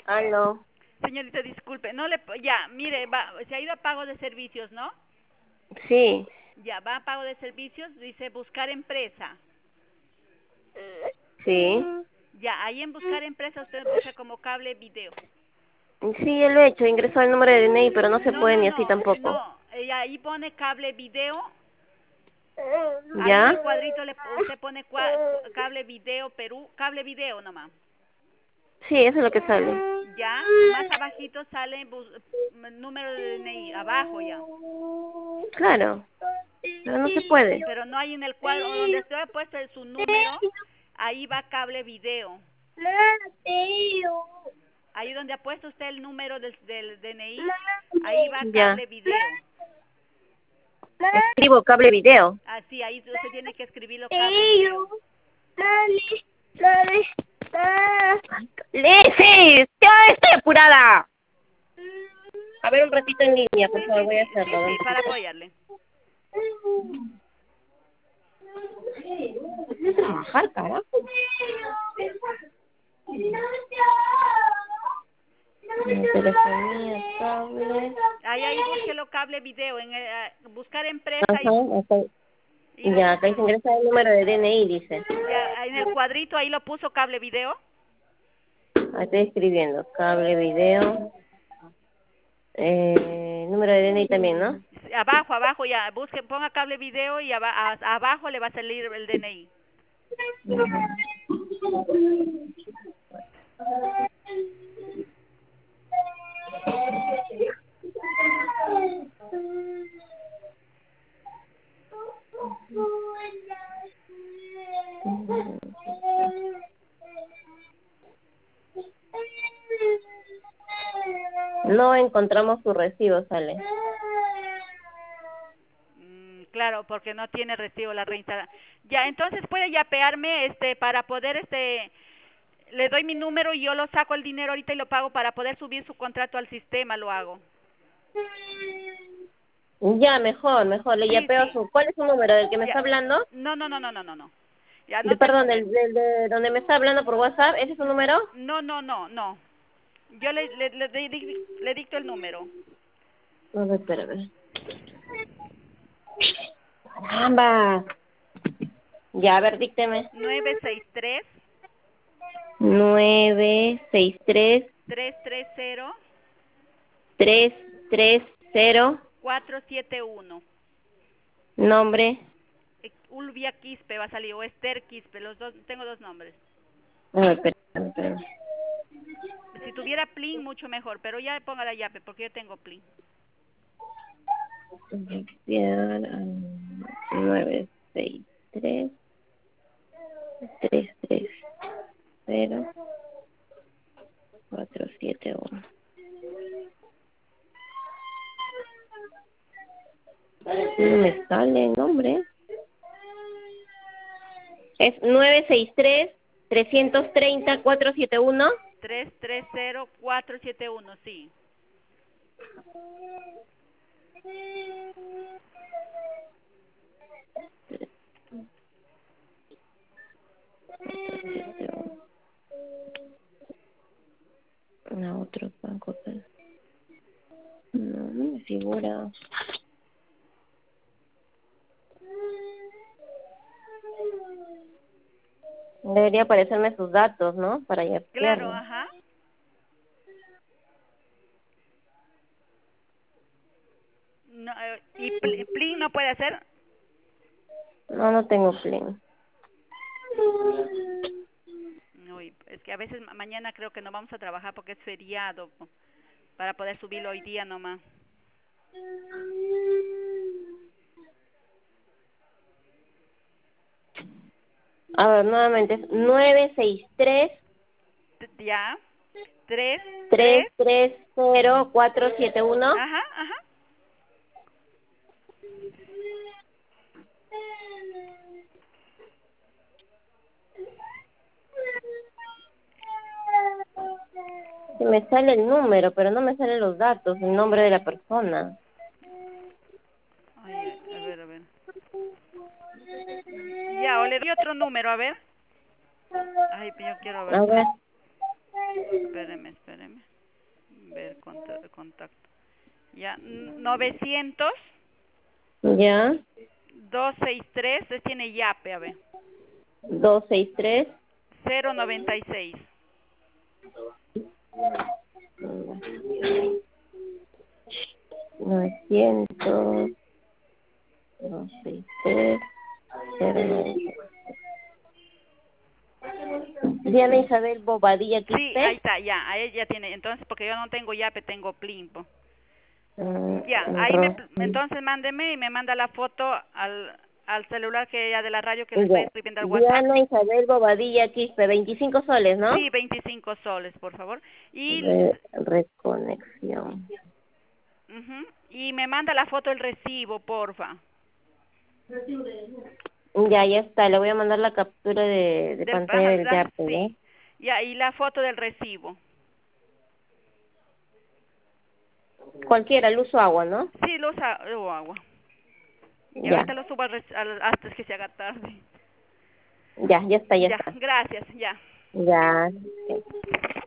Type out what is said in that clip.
Aló. Señorita, disculpe, no le, ya, mire, se ha ido a pago de servicios, ¿no? Sí. Ya, va a pago de servicios, dice buscar empresa. Sí. Ya, ahí en buscar empresa usted busca como cable video. Sí, yo lo he hecho. Ingresó el número de DNI, pero no se No, puede no, ni así no, tampoco. no, ahí pone cable video, ahí en ¿Ya? el cuadrito usted pone cable video Perú, cable video nomás. Sí, eso es lo que sale. Ya, más abajito sale número de DNI, abajo ya. Claro, pero no se puede. Pero no hay en el cuadro, donde usted ha puesto su número, ahí va cable video. Ahí donde ha puesto usted el número del DNI, ahí va Ya. cable video. Escribo cable video. Así, ahí usted tiene que escribirlo cable video. ¡Lee! ¡Sí! ¡Ya estoy apurada! A ver, un ratito en línea, por Sí, favor, sí, voy a sí, sí, hacerlo. Un sí, para ratito. apoyarle. Voy a trabajar, carajo. Telefonía, cable. Ahí búsquelo cable video, buscar empresa Ajá, acá. y lo Ya, acá puso. dice ingresa el número de DNI, dice. Ya, en el cuadrito ahí lo puso cable video. Ahí estoy escribiendo. Cable, video. Número de DNI también, ¿no? Abajo, abajo ya, ponga cable video y abajo le va a salir el DNI. No encontramos su recibo, sale. Claro, porque no tiene recibo la reinstala. Ya, entonces puede yapearme para poder le doy mi número y yo lo saco el dinero ahorita y lo pago para poder subir su contrato al sistema, lo hago. Ya, mejor, mejor. Le Sí, yapeo sí. su... ¿Cuál es su número? ¿Del que me Ya. está hablando? No, no, no, no, no, no, no. Ya anote el Perdón, número. de donde me está hablando por WhatsApp. ¿Ese es su número? No, no, no, no. Yo le dicto el número. No, espérame. ¡Caramba! Ya, a ver, dícteme. 963 963 330 330. 471. Nombre. Ulvia Quispe va a salir, o Esther Quispe, los dos, tengo dos nombres. No, espérame. Si tuviera Plin, mucho mejor, pero ya ponga la llave, porque yo tengo Plin. Copiar al 963 330 471. No me sale el nombre. Es 963 330 471. 330 471, sí. No, otro banco. No, no me figura. Debería aparecerme sus datos, ¿no? Para ya Claro, copiarlo. ajá. No, ¿y Plin no puede hacer? No, no tengo Plin. Uy, es que a veces mañana creo que no vamos a trabajar porque es feriado, para poder subirlo hoy día nomás. A ver, nuevamente es 963 Ya, tres, tres tres, tres cero cuatro siete uno. ajá, ajá. Se me sale el número, pero no me salen los datos, el nombre de la persona. Ay, a ver, a ver. Ya, o le doy otro número, a ver. Ay, yo quiero ver. A ver. Espéreme. Ver contacto. Ya, 900 Ya, 263, tiene Yape, a ver. 263. 096. 900, 263, 096. Diana Isabel Bobadilla Sí, ahí Quispe. está, ya, ahí ya tiene. Entonces, porque yo no tengo Yape, tengo Plimpo. Ya, Rosy. entonces mándeme y me manda la foto al celular que ya de la radio que le estoy Ya. escribiendo al WhatsApp. Diana Isabel Bobadilla Quispe, 25 soles, ¿no? Sí, 25 soles, por favor. Reconexión. Y me manda la foto del recibo, porfa. Ya está. Le voy a mandar la captura de pantalla del Yape, ¿no? Sí. Ya, y la foto del recibo. Cualquiera, luz o agua, ¿no? Sí, lo agua. Y Ya, ahorita lo subo hasta que se haga tarde. ya está, ya Ya, está. gracias, ya. Ya.